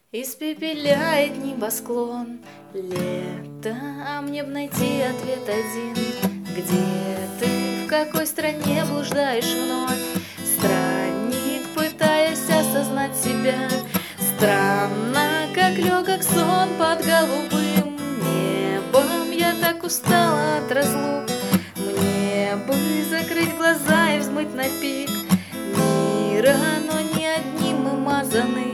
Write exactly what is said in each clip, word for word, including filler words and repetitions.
Испепеляет небосклон лето, а мне б найти ответ один. Где ты, в какой стране блуждаешь вновь? Странник, пытаясь осознать себя. Странно, как легок сон под голубым небом. Я так устала от разлук. Мне бы закрыть глаза и взмыть на пик мира, но не одним мы мазаны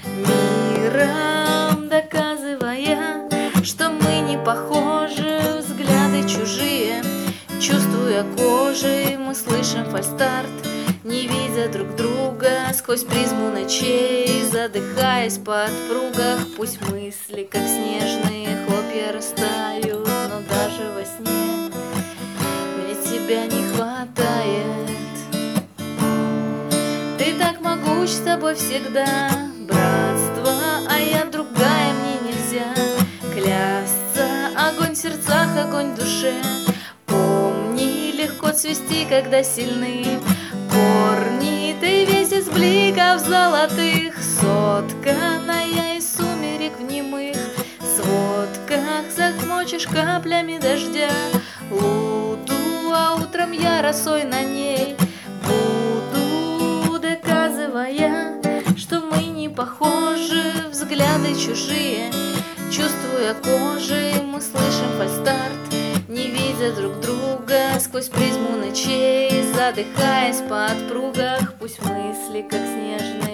миром, доказывая, что мы не похожи. Взгляды чужие, чувствуя кожей, мы слышим фальстарт, не видя друг друга сквозь призму ночей, задыхаясь под пругах. Пусть мысли, как снежные хлопья, растают, но даже во сне мне тебя не хватает. Ты так могуч, с тобой всегда братство, а я другая, мне нельзя клясться. Огонь в сердцах, огонь в душе. Помни, легко цвести, когда сильны корни. Ты весь из бликов золотых, сотканная из сумерек в немых сводках. Замочишь каплями дождя луду, а утром я росой на ней буду, доказывая, что мы не похожи. Взгляды чужие, чувствуя кожей, мы слышим фальстарт, не видя друг друга сквозь призму ночей, задыхаясь под пругах. Пусть мысли, как снежные